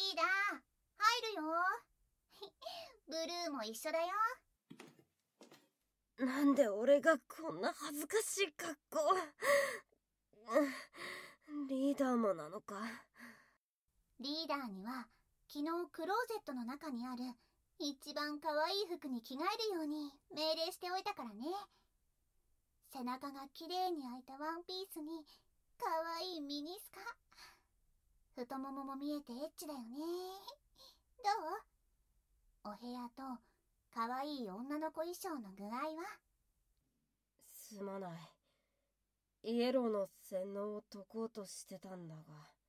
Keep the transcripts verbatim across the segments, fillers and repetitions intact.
ーダー、入るよ。ブルーも一緒だよ。 なんで俺がこんな恥ずかしい格好。リーダーもなのか。 リーダーには昨日クローゼットの中にある一番可愛い服に着替えるように命令しておいたからね。背中が綺麗に開いたワンピースに可愛いミニスカ、太ももも見えてエッチだよね。どう？お部屋と可愛い女の子衣装の具合は？ すまない。イエローの洗脳を解こうとしてたんだが。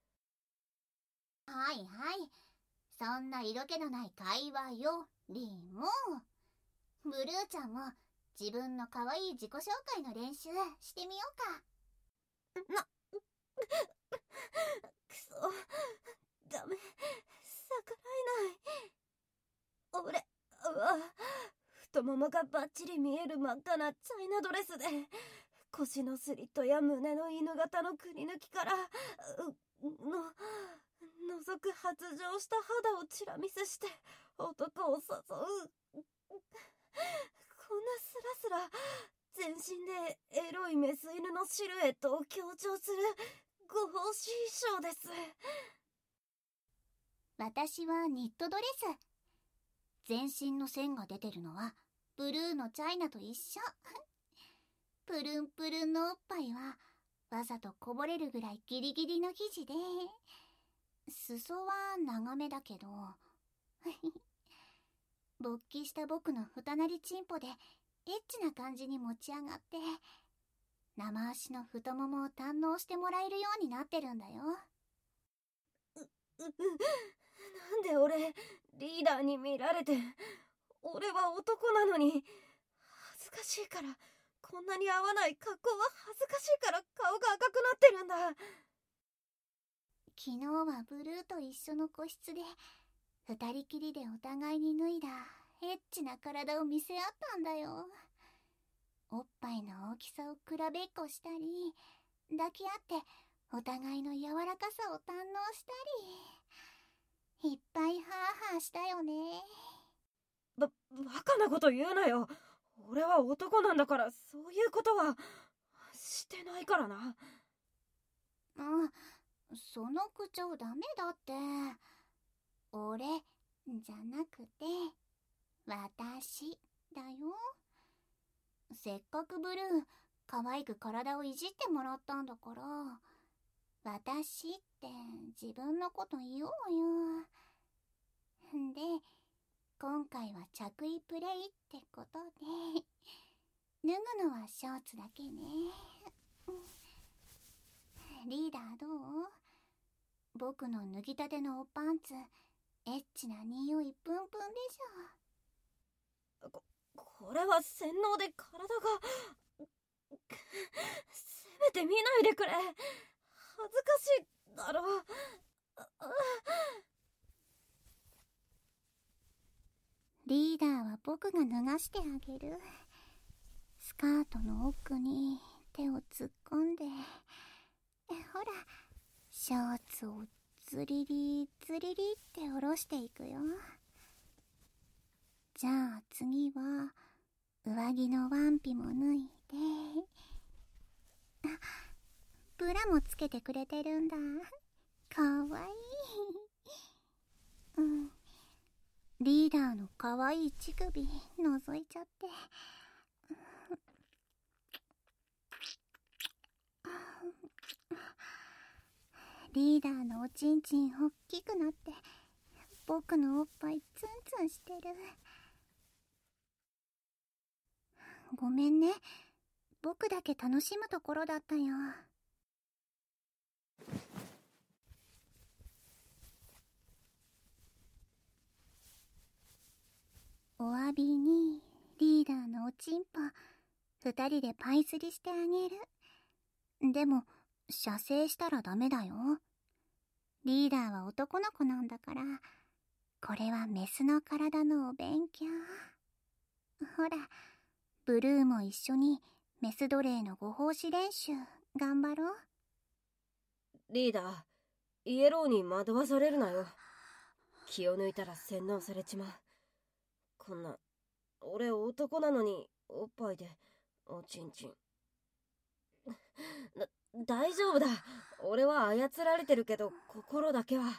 はいはい、そんな色気のない会話よりも、ブルーちゃんも自分の可愛い自己紹介の練習してみようか。 な、くそ、ダメ、逆らえない。俺、うわ、太ももがバッチリ見える真っ赤なチャイナドレスで、腰のスリットや胸の犬型のくり抜きから、の、覗く発情した肌をチラ見せして男を誘う。こんなスラスラ全身でエロいメス犬のシルエットを強調するご奉仕衣装です。 私はニットドレス。全身の線が出てるのはブルーのチャイナと一緒。プルンプルンのおっぱいはわざとこぼれるぐらいギリギリの生地で、裾は長めだけど勃起した僕の二なりチンポでエッチな感じに持ち上がって、生足の太ももを堪能してもらえるようになってるんだよ。 う、う、なんで俺リーダーに見られて、俺は男なのに恥ずかしいから、こんなに合わない格好は恥ずかしいから顔が赤くなってるんだ。 昨日はブルーと一緒の個室で二人きりでお互いに脱いだエッチな体を見せ合ったんだよ。おっぱいの大きさを比べっこしたり、抱き合ってお互いの柔らかさを堪能したり、いっぱいハーハーしたよね。 ば、バカなこと言うなよ。俺は男なんだから、そういうことはしてないからな。 うん、その口調ダメだって。俺じゃなくて私だよ。せっかくブルー可愛く体をいじってもらったんだから、私って自分のこと言おうよ。で、今回は着衣プレイってことで、脱ぐのはショーツだけね。リーダーどう？僕の脱ぎたてのおパンツ、エッチな匂いプンプンでしょ。こ、これは洗脳で体がせめて見ないでくれ。恥ずかしいだろ。 リーダーは僕が脱がしてあげる。スカートの奥に手を突っ込んで、ほら、ショーツをズリリズリリって下ろしていくよ。じゃあ次は上着のワンピも脱いで、あ、ブラもつけてくれてるんだ。かわいい。うん、リーダーのかわいい乳首覗いちゃって、リーダーのおちんちんおっきくなって僕のおっぱいツンツンしてる。ごめんね、僕だけ楽しむところだったよ。お詫びにリーダーのおちんぽ二人でパイ釣りしてあげる。でも射精したらダメだよ。リーダーは男の子なんだから。これはメスの体のお勉強。ほら、ブルーも一緒にメス奴隷のご奉仕練習頑張ろう。 リーダー、イエローに惑わされるなよ。 気を抜いたら洗脳されちまう。こんな、俺男なのにおっぱいでおちんちん。だ、大丈夫だ。俺は操られてるけど心だけは。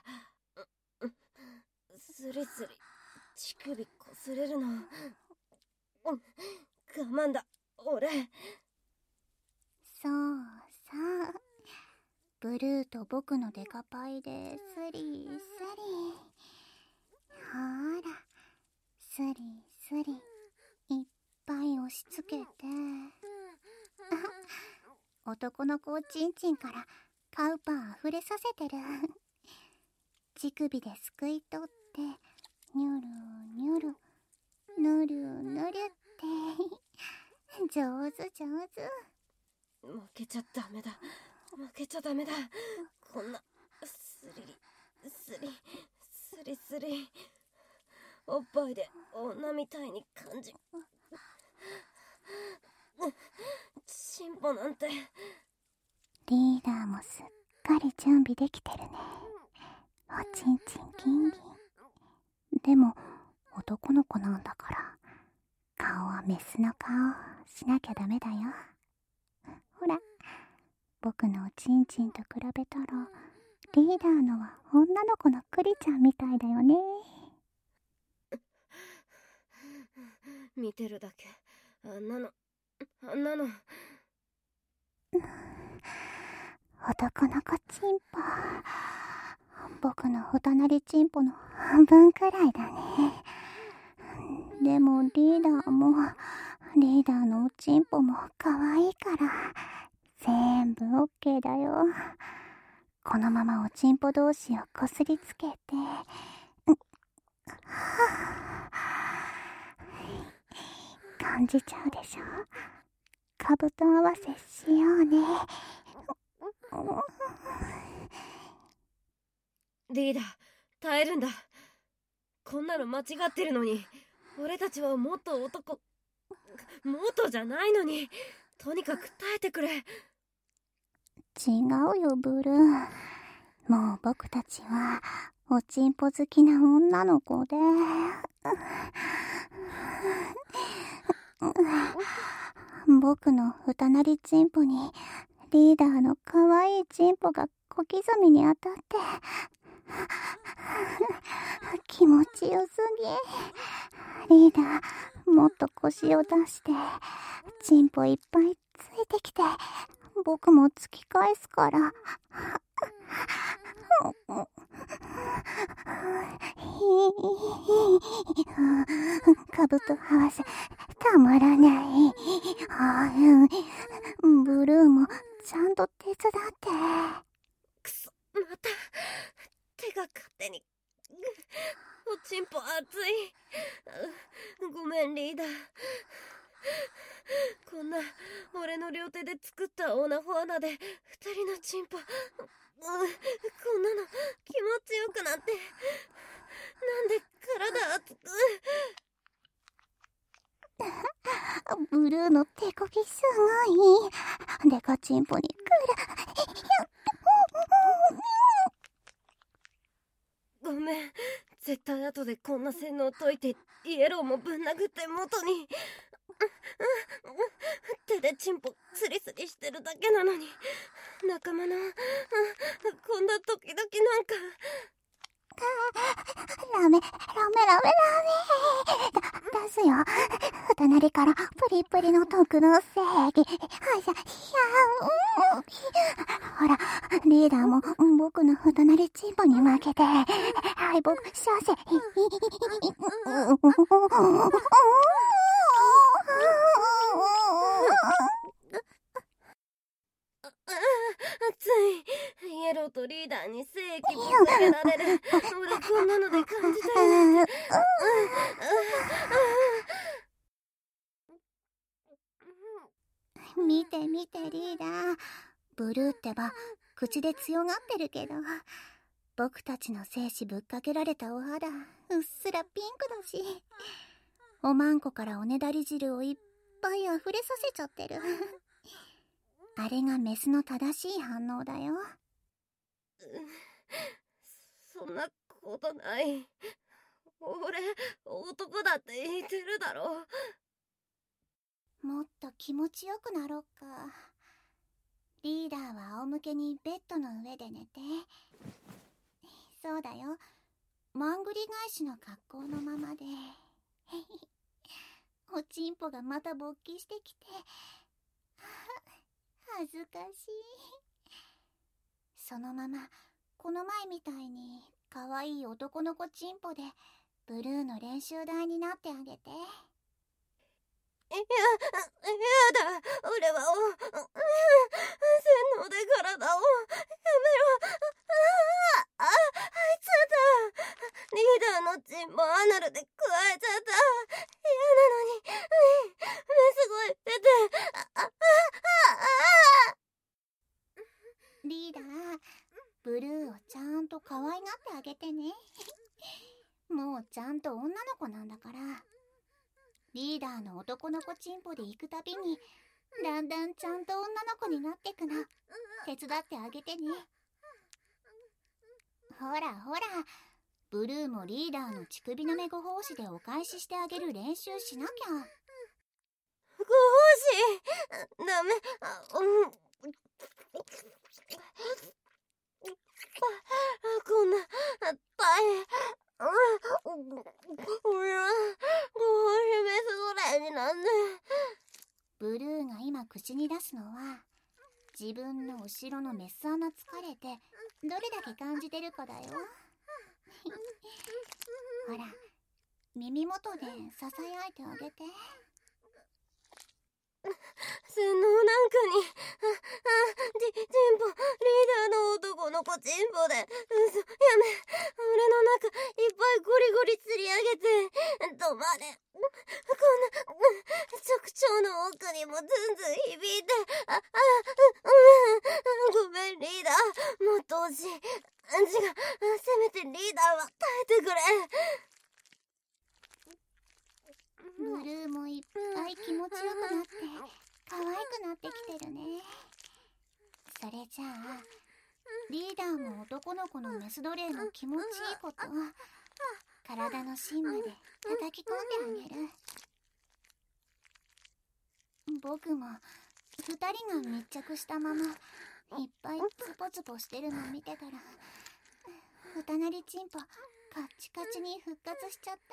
スリスリ乳首こすれるの。我慢だ俺。 そうそう、ブルーと僕のデカパイでスリスリ、ほらスリスリいっぱい押し付けて男の子をチンチンからカウパー溢れさせてる。乳首ですくい取ってニュルニュルぬるぬるって上手上手。 負けちゃダメだ、負けちゃダメだ。こんなスリリスリスリスリおっぱいで女みたいに感じ、チンポなんて。 リーダーもすっかり準備できてるね。おちんちんギンギン。でも男の子なんだから顔はメスの顔しなきゃダメだよ。ほら、僕のおちんちんと比べたらリーダーのは女の子のクリちゃんみたいだよね。 見てるだけ、あんなのあんなの。 男の子チンポ、僕のお隣チンポの半分くらいだね。でもリーダーもリーダーのおちんぽも可愛いから全部オッケーだよ。このままおちんぽ同士をこすりつけて、感じちゃうでしょ。カブト合わせしようね。 リーダー、耐えるんだ。こんなの間違ってるのに。俺たちはもっと男、もっとじゃないのに。とにかく耐えてくれ。 違うよブルー。もう僕たちはおちんぽ好きな女の子で僕のふたなりチンポにリーダーの可愛いチンポが小刻みに当たって気持ちよすぎ。リーダー、もっと腰を出してチンポいっぱいついてきて僕も突き返すから。カブト合わせたまらない。ブルーもちゃんと手伝って。 くそ、また手が勝手に。おちんぽ熱い。ごめんリーダー。こんな俺の両手で作ったオナホ穴で二人のチンポ、うん、こんなの気持ちよくなって、なんで体熱く。ブルーの手こぎすごい。デカチンポにくる。 ごめん、絶対後でこんな洗脳解いてイエローもぶん殴って元に。手でチンポスリスリしてるだけなのに、仲間のこんな時々なんか。 ラメラメラメラメ出すよ。ふたなりからプリプリの毒の正義。はしゃひゃー。ほらリーダーも僕のふたなりチンポに負けて敗北させ。 熱い。イエローとリーダーに正義ぶつけられる。俺こんなので感じたいなんて。 見て見てリーダー、ブルーってば口で強がってるけど僕たちの精子ぶっかけられたお肌うっすらピンクだし、おまんこからおねだり汁をいっぱい溢れさせちゃってる。あれがメスの正しい反応だよ。 そんなことない。俺、男だって言ってるだろ。 もっと気持ちよくなろっか。リーダーは仰向けにベッドの上で寝て。そうだよ。まんぐり返しの格好のままで。おちんぽがまた勃起してきて。恥ずかしい。そのままこの前みたいに可愛い男の子ちんぽでブルーの練習台になってあげて。 いや、やだ。俺はお、洗脳で体を、やめろ。あ、あ、あいつだ。リーダーのチンポアナルで加えちゃった。嫌なのに、目すごい出て、あ、あ、あ、あ、 リーダー、ブルーをちゃんと可愛がってあげてね。もうちゃんと女の子なんだから。リーダーの男の子チンポで行くたびにだんだんちゃんと女の子になってくの手伝ってあげてね。ほらほら、ブルーもリーダーの乳首のめご奉仕でお返ししてあげる練習しなきゃ。 ご奉仕ダメ。あ、うん、こんな大変。俺はご奉仕メスぐらいになんで。 ブルーが今口に出すのは自分の後ろのメス穴疲れてどれだけ感じてるかだよ。ほら、耳元でささやいてあげて。 洗脳なんかに、あ、あ、ち、チンポ、リーダーの男の子チンポで、嘘、やめ、俺の中いっぱいゴリゴリ釣り上げて、止まれ。こんな、直腸の奥にもズンズン響いて、あ、あ、うん、ごめんリーダー、もっと惜しい。違う、せめてリーダーは耐えてくれ。 ブルーもいっぱい気持ちよくなって可愛くなってきてるね。それじゃあリーダーも男の子のメス奴隷の気持ちいいことを体の芯まで叩き込んであげる。僕も二人が密着したままいっぱいツポツポしてるの見てたらふたなりチンポカッチカチに復活しちゃった。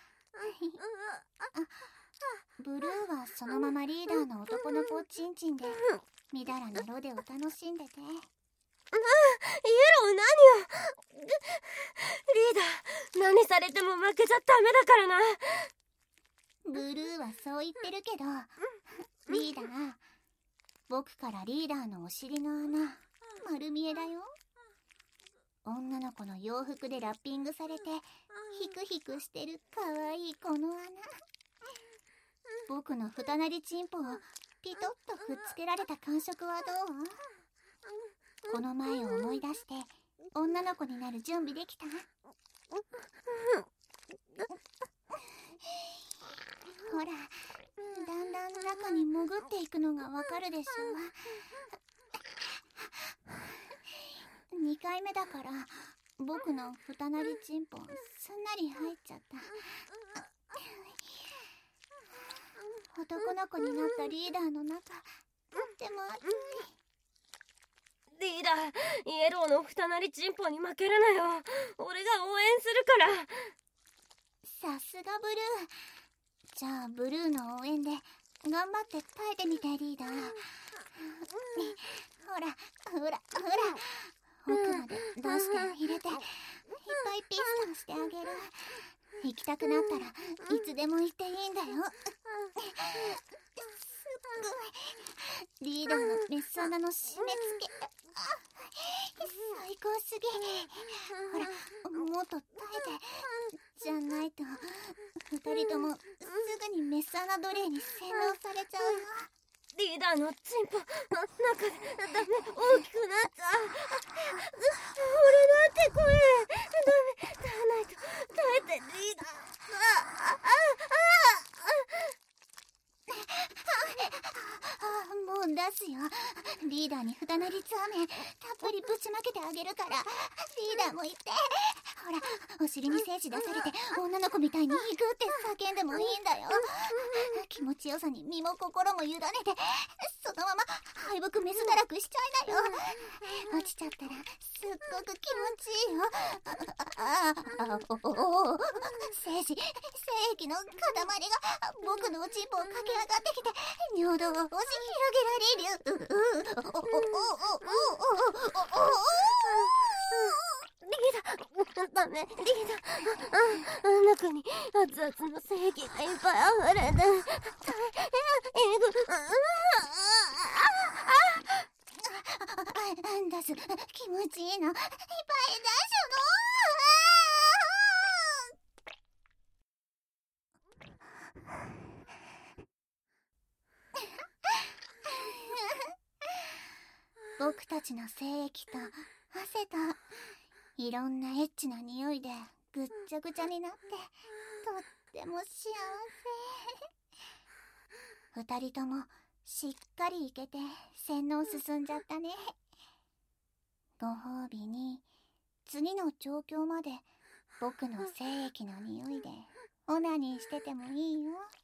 あ、ブルーはそのままリーダーの男の子チンチンでみだらなロデを楽しんでて。 イエロー何を。リーダー、何されても負けちゃダメだからな。 ブルーはそう言ってるけど、リーダー、僕からリーダーのお尻の穴丸見えだよ。女の子の洋服でラッピングされてヒクヒクしてるかわいいこの穴。僕のふたなりチンポをピトッとくっつけられた感触はどう？この前を思い出して女の子になる準備できた？ほら、だんだん中に潜っていくのがわかるでしょ。にかいめだから僕のふたなりチンポすんなり入っちゃった。男の子になったリーダーの中、とっても熱い。リーダー、イエローのふたなりチンポに負けるなよ。俺が応援するから。 さすがブルー。じゃあブルーの応援で頑張って耐えてみてリーダー。ほらほらほら、奥まで出して入れていっぱいピストンしてあげる。行きたくなったらいつでも行っていいんだよ。すっごいリーダーのメス穴の締め付け最高すぎ。ほら、もっと耐えて。じゃないと二人ともすぐにメス穴奴隷に洗脳されちゃうよ。 リーダーのチンポ中でダメ、大きくなっちゃう。俺なんて声ダメ、耐えないと。耐えてリーダー。あああああ、もう出すよ。 リーダーに船なりつ飴たっぷりぶちまけてあげるから、リーダーも言って。ほら、お尻に精子出されて女の子みたいにグーって叫んでもいいんだよ。気持ちよさに身も心も委ねて、そのまま敗北メスだらくしちゃいなよ。落ちちゃったらすっごく気持ちいいよ。ああ、あ、おお、精子、精液の塊が僕のおちんぽを駆け上がってきて、尿道を押し広げられる。うう、おおおおおおおおお。 リーダー、ダメ、リーダー、あ、中に熱々の精液がいっぱい溢れて、大変、えぐ、 出す、気持ちいいのいっぱい出しょの。僕たちの精液と汗といろんなエッチな匂いでぐっちゃぐちゃになって、とっても幸せ。二人ともしっかりいけて洗脳進んじゃったね。ご褒美に次の調教まで僕の精液の匂いでオナニーしててもいいよ。